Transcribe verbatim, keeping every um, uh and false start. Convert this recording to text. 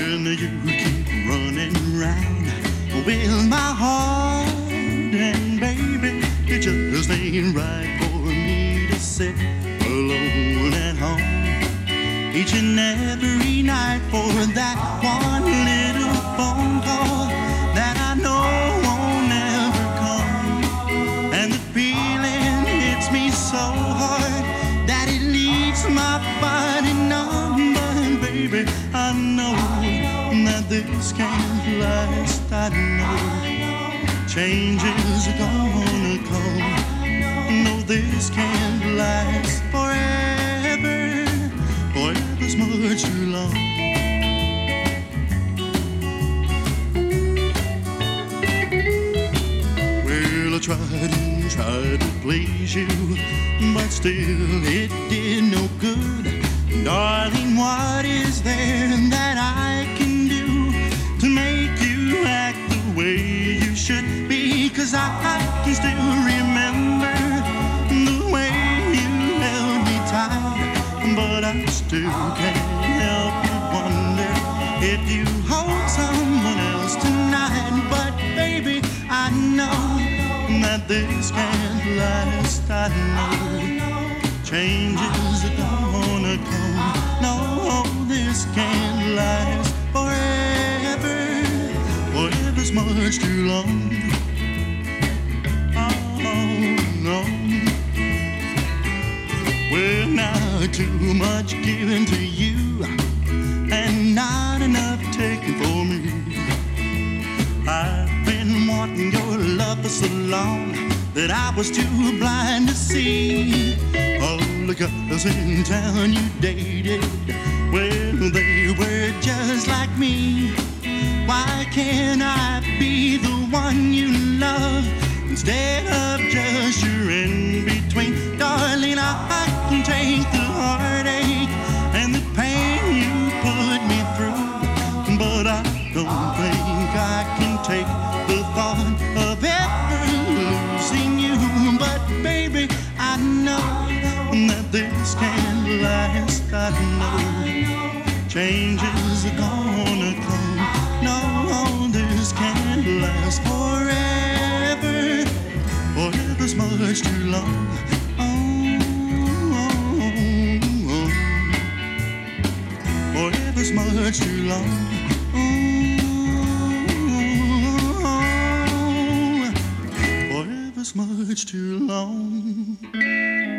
When you keep running round with my heart, and baby, it just ain't right for me to sit alone at home each and every night for that one little phone call that I know won't ever come. And the feeling hits me so hard that it leaves my body numb. But baby, I know that this can't last. I know changes are gonna come. No, this can't last forever. Forever's much too long. Well, I tried and tried to please you, but still it did no good. Darling, what is there that I can do to make you act the way you should be? 'Cause I, I can still remember the way you held me tight, but I still can't help but wonder if you hold someone else tonight. But baby, I know that this can't last. I know changes are gonna come. No, this can't last forever. Forever's much too long. Oh, no. Well, now too much given to you and not enough taken for me. I've been wanting your love for so long that I was too blind to see. All the girls in town you dated, well, they were just like me. Why can't I be the one you love instead of just your in-between? Darling, I can take the heartache and the pain you put me through, but I don't think I can take the thought of ever losing you. But baby, I know that this can't last. I know changes are gonna come. No, this can't last forever. Forever's much too long. Oh, oh, oh. Forever's much too long. Oh, forever's much too long.